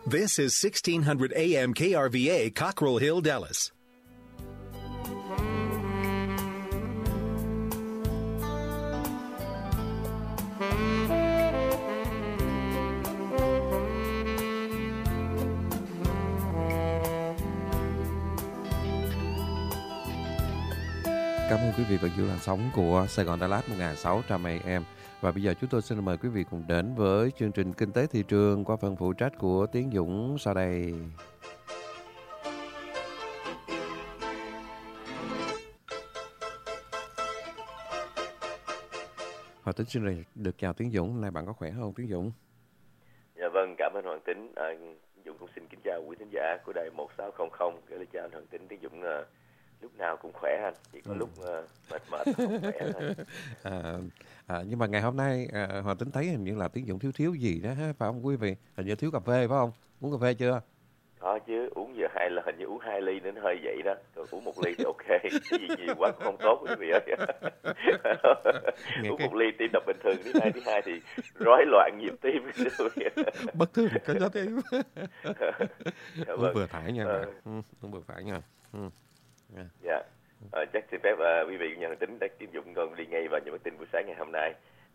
This is 1600 AM KRVA, Cockrell Hill, Dallas. Cảm ơn quý vị và giữ làn sóng của Sài Gòn Đà Lạt 1600 AM. Và bây giờ chúng tôi xin mời quý vị cùng đến với chương trình Kinh tế thị trường qua phần phụ trách của Tiến Dũng sau đây. Hoàng Tính xin được chào Tiến Dũng. Hôm nay bạn có khỏe không Tiến Dũng? Dạ vâng, cảm ơn Hoàng Tính. Dũng cũng xin kính chào quý thính giả của đài 1600. Gửi lời chào anh Hoàng Tính. Tiến Dũng lúc nào cũng khỏe anh, chỉ có lúc mệt không khỏe thôi. Nhưng mà ngày hôm nay Hoàng Tính thấy hình như là Tiến Dũng thiếu gì đó phải không quý vị? Hình như thiếu cà phê phải không? Uống cà phê chưa? Có chứ, uống giờ hình như uống 2 ly đến hơi vậy đó. Rồi uống 1 ly thì ok. Cái gì nhiều quá cũng không tốt quý vị ơi. Uống 1 ly tim đập bình thường, thứ hai thì rối loạn nhịp tim. Bất thường cái đó tim. Uống vừa phải nha. Uống vừa phải nha. Dạ. Chắc xin phép quý vị nhận tính đã Tiến Dũng còn đi ngay vào những bản tin buổi sáng ngày hôm nay.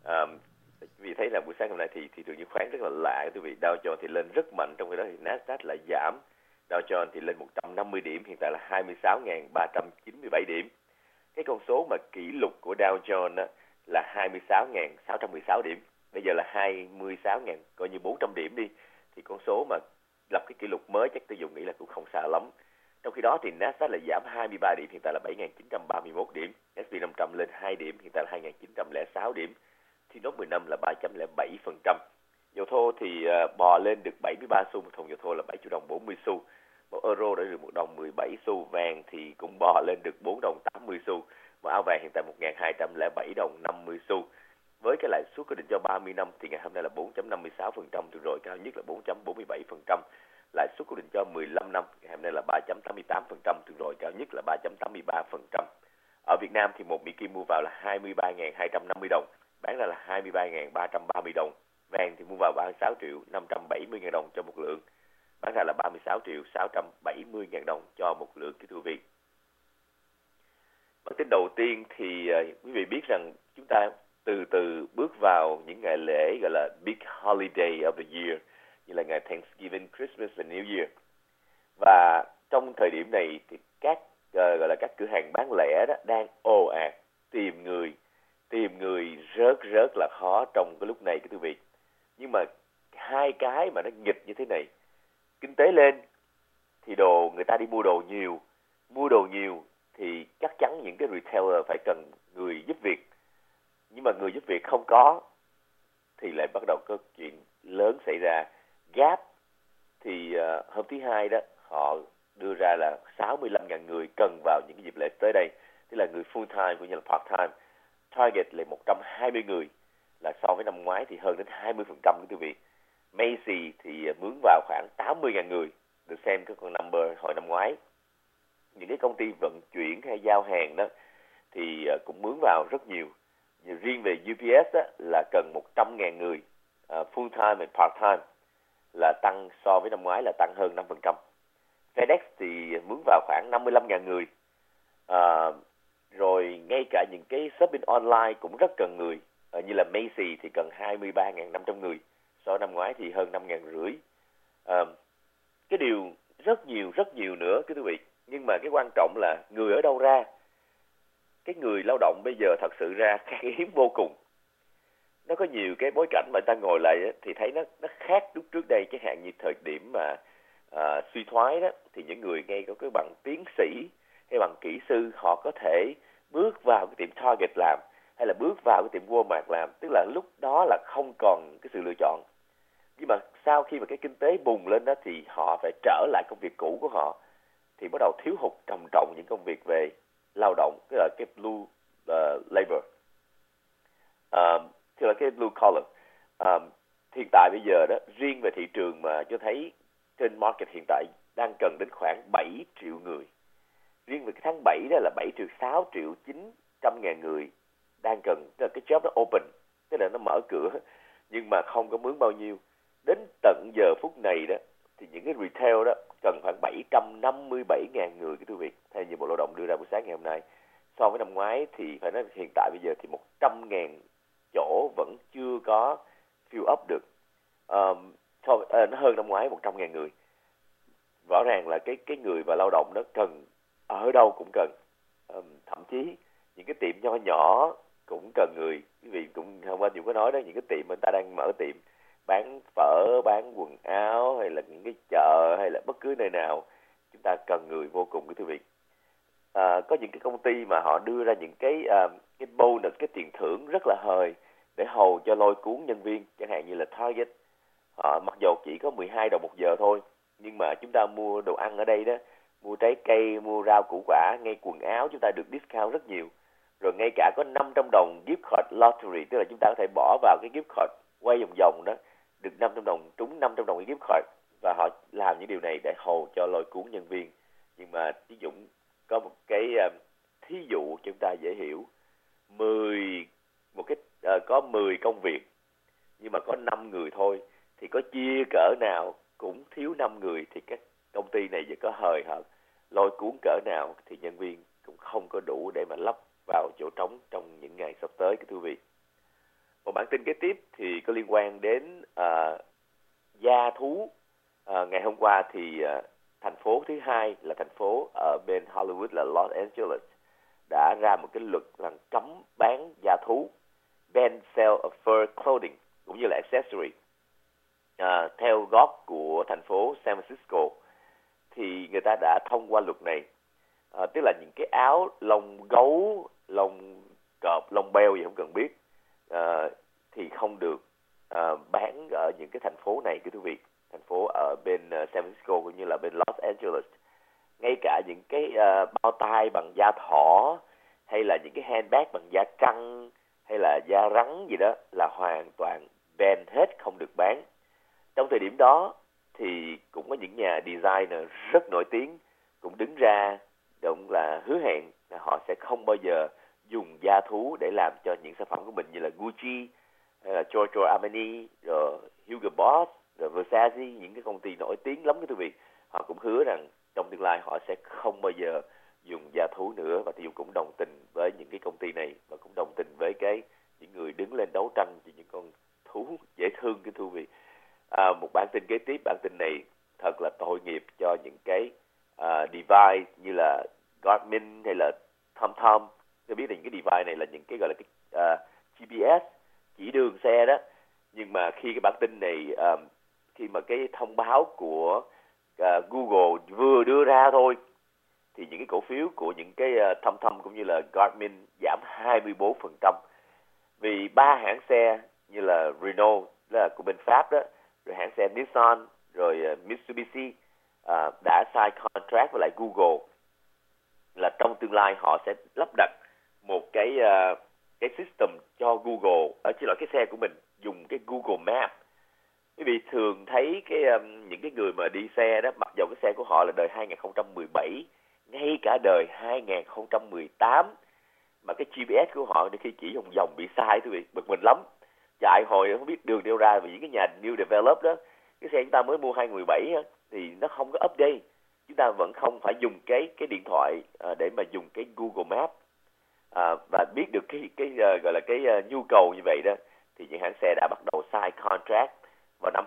Vì thấy là buổi sáng hôm nay thì thị trường chứng khoán rất là lạ quý vị. Dow Jones thì lên rất mạnh, trong khi đó thì Nasdaq lại giảm. Dow Jones thì lên 150 điểm, hiện tại là 26.397 điểm. Cái con số mà kỷ lục của Dow Jones á, là 26.616 điểm. Bây giờ là 26.000 coi như 400 điểm đi, thì con số mà lập cái kỷ lục mới chắc tôi dùng nghĩ là cũng không xa lắm. Trong khi đó thì Nasdaq lại giảm 23 điểm, hiện tại là 7.931 điểm. S&P 500 lên 2 điểm, hiện tại là 2.906 điểm. Thì nốt 15 là 3.07%. Dầu thô thì bò lên được 73 xu, một thùng dầu thô là 7 triệu đồng 40 xu. Một euro đã được 1 đồng 17 xu. Vàng thì cũng bò lên được 4 đồng 80 xu. Một áo vàng hiện tại 1.207 đồng 50 xu. Với cái lãi suất quyết định cho 30 năm thì ngày hôm nay là 4.56%, từ rồi cao nhất là 4.47%. Lãi suất quyết định cho 15 năm ngày hôm nay là 3.88%, từ rồi cao nhất là 3.83%. Ở Việt Nam thì một Mỹ Kim mua vào là 23.250 đồng, bán ra là 23.330 đồng. Vàng thì mua vào 36 triệu 570 ngàn đồng cho một lượng, bán ra là 36 triệu 670 ngàn đồng cho một lượng quý vị. Bản tin đầu tiên thì quý vị biết rằng chúng ta từ từ bước vào những ngày lễ gọi là Big Holiday of the Year, như là ngày Thanksgiving, Christmas và New Year. Và trong thời điểm này thì các gọi là các cửa hàng bán lẻ đó đang ồ ạt tìm người rất là khó trong cái lúc này quý vị. Nhưng mà hai cái mà nó nghịch như thế này, kinh tế lên thì người ta đi mua đồ nhiều thì chắc chắn những cái retailer phải cần người giúp việc. Nhưng mà người giúp việc không có thì lại bắt đầu có chuyện lớn xảy ra. Gap thì hôm thứ Hai đó họ đưa ra là 65.000 người cần vào những cái dịp lễ tới đây, tức là người full time cũng như là part time. Target là 120 người, là so với năm ngoái thì hơn đến 20% quý vị. Macy thì mướn vào khoảng 80.000 người, được xem cái con number hồi năm ngoái. Những cái công ty vận chuyển hay giao hàng đó thì cũng mướn vào rất nhiều. Riêng về UPS đó, là cần 100.000 người full time và part time, là tăng so với năm ngoái là tăng hơn 5%. FedEx thì mướn vào khoảng 55.000 người. Rồi ngay cả những cái shopping online cũng rất cần người. Như là Macy thì cần 23.500 người, so với năm ngoái thì hơn 5.500. Cái điều rất nhiều nữa quý vị. Nhưng mà cái quan trọng là người ở đâu ra. Cái người lao động bây giờ thật sự ra khan hiếm vô cùng. Nó có nhiều cái bối cảnh mà ta ngồi lại thì thấy nó khác lúc trước đây. Chẳng hạn như thời điểm mà suy thoái đó, thì những người ngay có cái bằng tiến sĩ hay bằng kỹ sư, họ có thể bước vào cái tiệm Target làm, hay là bước vào cái tiệm Walmart làm. Tức là lúc đó là không còn cái sự lựa chọn. Nhưng mà sau khi mà cái kinh tế bùng lên đó thì họ phải trở lại công việc cũ của họ, thì bắt đầu thiếu hụt trầm trọng những công việc về lao động, tức là cái blue labor, tức là cái blue collar. Hiện tại bây giờ đó, riêng về thị trường mà cho thấy trên market hiện tại đang cần đến khoảng 7 triệu người. Riêng về cái tháng 7 đó là 7.6 triệu 900 ngàn người đang cần, tức là cái job nó open, tức là nó mở cửa nhưng mà không có mướn bao nhiêu. Đến tận giờ phút này đó thì những cái retail đó cần khoảng 757.000 người, cái quý vị, theo như Bộ Lao động đưa ra buổi sáng ngày hôm nay. So với năm ngoái thì phải nói hiện tại bây giờ thì 100.000 chỗ vẫn chưa có fill up được. Nó hơn năm ngoái 100.000 người. Rõ ràng là cái người và lao động đó cần, ở đâu cũng cần. Thậm chí những cái tiệm nho nhỏ cũng cần người. Quý vị cũng hôm qua cũng có nói đó, những cái tiệm người ta đang mở tiệm bán phở, bán quần áo, hay là những cái chợ, hay là bất cứ nơi nào, chúng ta cần người vô cùng, quý vị. Có những cái công ty mà họ đưa ra những cái bonus, cái tiền thưởng rất là hời để hầu cho lôi cuốn nhân viên, chẳng hạn như là Target. Mặc dù chỉ có 12 đồng một giờ thôi, nhưng mà chúng ta mua đồ ăn ở đây đó, mua trái cây, mua rau củ quả, ngay quần áo chúng ta được discount rất nhiều. Rồi ngay cả có 500 đồng gift card lottery, tức là chúng ta có thể bỏ vào cái gift card quay vòng vòng đó, được 500 đồng, trúng 500 đồng cái gift card. Và họ làm những điều này để hầu cho lôi cuốn nhân viên. Nhưng mà ví dụ có một cái thí dụ cho chúng ta dễ hiểu, có 10 công việc nhưng mà có 5 người thôi, thì có chia cỡ nào cũng thiếu 5 người, thì các công ty này chỉ có hời hợt lôi cuốn cỡ nào thì nhân viên cũng không có đủ để mà lấp vào chỗ trống trong những ngày sắp tới, cái thưa quý vị. Một bản tin kế tiếp thì có liên quan đến gia thú. Ngày hôm qua thì thành phố thứ hai là thành phố ở bên Hollywood là Los Angeles đã ra một cái luật là cấm bán gia thú, ban sale of fur clothing cũng như là accessory. Theo góp của thành phố San Francisco thì người ta đã thông qua luật này, tức là những cái áo lông gấu, lông cọp, lông beo gì không cần biết, thì không được bán ở những cái thành phố này, thưa quý vị. Thành phố ở bên San Francisco cũng như là bên Los Angeles. Ngay cả những cái bao tay bằng da thỏ, hay là những cái handbag bằng da trăng, hay là da rắn gì đó là hoàn toàn ban hết, không được bán. Trong thời điểm đó thì cũng có những nhà designer rất nổi tiếng cũng đứng ra cũng là hứa hẹn là họ sẽ không bao giờ dùng da thú để làm cho những sản phẩm của mình, như là Gucci, hay là Giorgio Armani, rồi Hugo Boss, rồi Versace, những cái công ty nổi tiếng lắm, thưa quý vị. Họ cũng hứa rằng trong tương lai họ sẽ không bao giờ dùng da thú nữa, và thì cũng đồng tình với những cái công ty này, và cũng đồng tình với những người đứng lên đấu tranh cho những con thú dễ thương, thưa quý vị. Một bản tin kế tiếp, bản tin này thật là tội nghiệp cho những cái device như là Garmin hay là TomTom. Tôi biết là những cái device này là những cái gọi là cái GPS chỉ đường xe đó. Nhưng mà khi cái bản tin này, khi mà cái thông báo của Google vừa đưa ra thôi, thì những cái cổ phiếu của những cái TomTom cũng như là Garmin giảm 24%. Vì ba hãng xe như là Renault, là của bên Pháp đó, rồi hãng xe Nissan, rồi Mitsubishi đã sign contract với lại Google là trong tương lai họ sẽ lắp đặt một cái system cho Google, cái xe của mình dùng cái Google Maps. Quý vị thường thấy những cái người mà đi xe đó, mặc dù cái xe của họ là đời 2017, ngay cả đời 2018, mà cái GPS của họ đôi khi chỉ vòng bị sai, quý vị, bực mình lắm. Chạy hồi không biết đường đâu ra, vì những cái nhà new develop đó, cái xe chúng ta mới mua 2017 thì nó không có update. Chúng ta vẫn không phải dùng cái điện thoại để mà dùng cái Google Maps và biết được gọi là cái nhu cầu như vậy đó, thì những hãng xe đã bắt đầu sign contract. Vào năm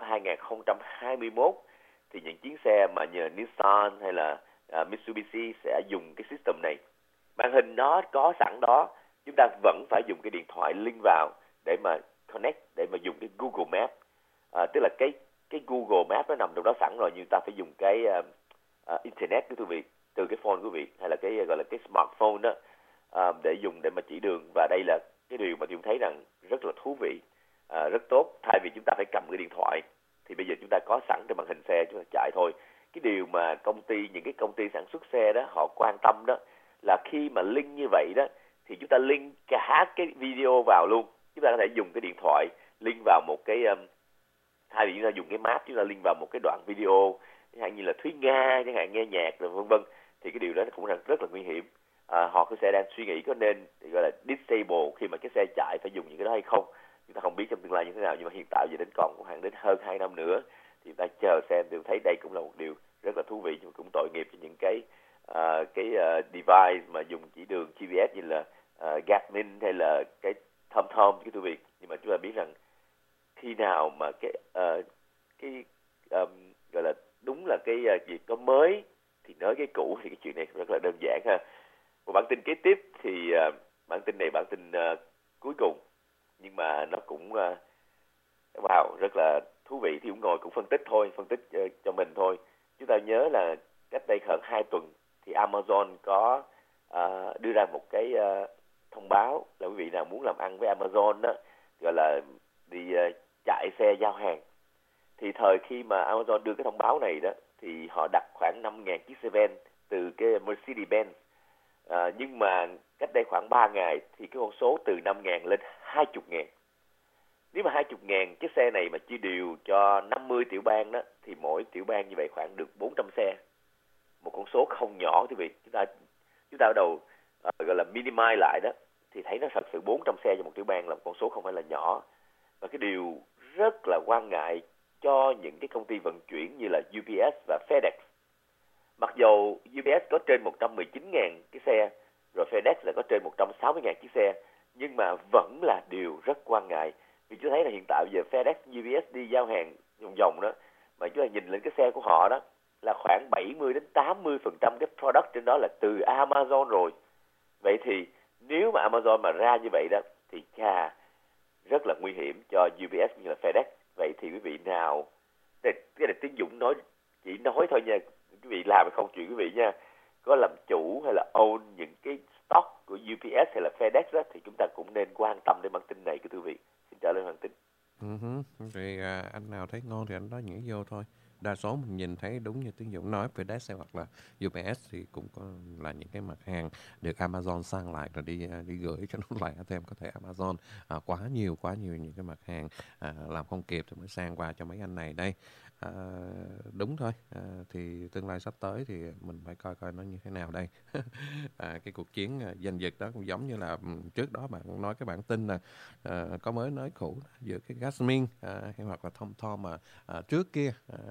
2021 thì những chiếc xe mà như Nissan hay là Mitsubishi sẽ dùng cái system này. Màn hình nó có sẵn đó, chúng ta vẫn phải dùng cái điện thoại link vào để mà connect, để mà dùng cái Google Maps. Tức là cái Google Maps nó nằm trong đó sẵn rồi, nhưng ta phải dùng cái internet của quý vị, từ cái phone của quý vị, hay là cái gọi là cái smartphone đó, để dùng để mà chỉ đường. Và đây là cái điều mà tôi thấy rằng rất là thú vị, rất tốt. Thay vì chúng ta phải cầm cái điện thoại, thì bây giờ chúng ta có sẵn trên màn hình xe, chúng ta chạy thôi. Cái điều mà những cái công ty sản xuất xe đó họ quan tâm đó là khi mà link như vậy đó, thì chúng ta link cả cái video vào luôn. Chúng ta có thể dùng cái điện thoại link vào một cái thay vì chúng ta dùng cái map, chúng ta link vào một cái đoạn video, chẳng hạn như là Thúy Nga, chẳng hạn nghe nhạc rồi vân vân, thì cái điều đó cũng rất là nguy hiểm. Họ sẽ đang suy nghĩ có nên gọi là disable khi mà cái xe chạy phải dùng những cái đó hay không. Chúng ta không biết trong tương lai như thế nào, nhưng mà hiện tại giờ đến còn khoảng đến hơn 2 năm nữa thì ta chờ xe, tôi thấy đây cũng là một điều rất là thú vị, nhưng cũng tội nghiệp cho những cái device mà dùng chỉ đường GPS như là Garmin hay là cái TomTom cái quý vị. Nhưng mà chúng ta biết rằng khi nào mà gọi là đúng là cái việc có mới thì nói cái cũ, thì cái chuyện này rất là đơn giản ha. Một bản tin kế tiếp thì bản tin này bản tin cuối cùng, nhưng mà nó cũng rất là thú vị, thì cũng ngồi cũng phân tích cho mình thôi. Chúng ta nhớ là cách đây khoảng 2 tuần thì Amazon có đưa ra một cái thông báo là quý vị nào muốn làm ăn với Amazon đó, gọi là đi chạy xe giao hàng. Thì thời khi mà Amazon đưa cái thông báo này đó thì họ đặt khoảng 5.000 chiếc xe van từ cái Mercedes-Benz. Nhưng mà cách đây khoảng 3 ngày thì cái con số từ 5.000 lên 20.000. Nếu mà 20.000 chiếc xe này mà chia đều cho 50 tiểu bang đó, thì mỗi tiểu bang như vậy khoảng được 400 xe. Một con số không nhỏ quý vị. Chúng ta bắt đầu gọi là minimize lại đó, thì thấy nó thật sự 400 xe cho một tiểu bang là một con số không phải là nhỏ. Và cái điều rất là quan ngại cho những cái công ty vận chuyển như là UPS và FedEx. Mặc dù UPS có trên 119.000 cái xe, rồi FedEx là có trên 160.000 chiếc xe, nhưng mà vẫn là điều rất quan ngại. Vì chúng thấy là hiện tại bây giờ FedEx, UPS đi giao hàng vòng đó, mà chúng ta nhìn lên cái xe của họ đó, là khoảng 70-80% cái product trên đó là từ Amazon rồi. Vậy thì nếu mà Amazon mà ra như vậy đó, thì rất là nguy hiểm cho UPS cũng như là FedEx. Vậy thì quý vị nào, cái này Tiến Dũng chỉ nói thôi nha, quý vị làm không chuyện quý vị nha, có làm chủ hay là own những cái stock của UPS hay là FedEx đó, thì chúng ta cũng nên quan tâm đến bản tin này của quý vị. Xin trả lời bản tin. Thì anh nào thấy ngon thì anh đó nhảy vô thôi. Đa số mình nhìn thấy đúng như Tiến Dũng nói, FedEx hoặc là UPS thì cũng có là những cái mặt hàng được Amazon sang lại rồi đi gửi cho nó lại thêm. Có thể Amazon quá nhiều những cái mặt hàng làm không kịp thì mới sang qua cho mấy anh này đây. Đúng thôi, thì tương lai sắp tới thì mình phải coi nó như thế nào đây. Cái cuộc chiến giành giật đó cũng giống như là trước đó bạn nói cái bản tin là có mới nói cũ giữa cái Garmin hay hoặc là TomTom mà trước kia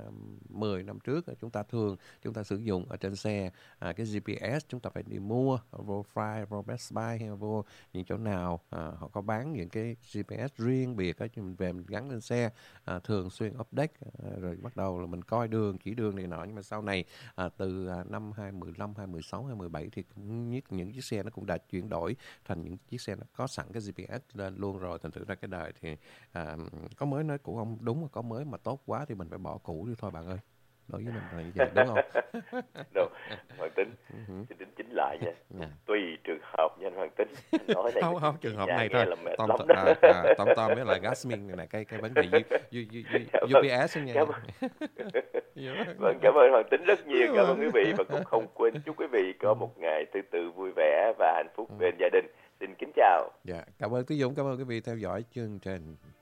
10 năm trước chúng ta sử dụng ở trên xe cái GPS, chúng ta phải đi mua vô Fry, vô Best Buy hay vô những chỗ nào họ có bán những cái GPS riêng biệt đó, mình về mình gắn lên xe, thường xuyên update, rồi bắt đầu là mình coi đường, chỉ đường này nọ. Nhưng mà sau này từ năm 2015, 2016, 2017 thì cũng những chiếc xe nó cũng đã chuyển đổi thành những chiếc xe nó có sẵn cái GPS lên luôn rồi. Thành thử ra cái đời thì có mới nói cũ không đúng, mà có mới mà tốt quá thì mình phải bỏ cũ đi thôi bạn ơi. Đối với mình là như vậy, đúng không? Đâu, Hoàng Tính, xin đính chính lại nha. Tùy trường hợp nha anh Hoàng Tính. Nói này không, trường hợp này thôi. Tom với lại Garmin này, cái vấn đề UPS nha. Vâng, cảm ơn Hoàng Tính rất nhiều. Cảm ơn quý vị, và cũng không quên chúc quý vị có một ngày từ vui vẻ và hạnh phúc bên gia đình. Xin kính chào. Dạ, cảm ơn Tiến Dũng, cảm ơn quý vị theo dõi chương trình.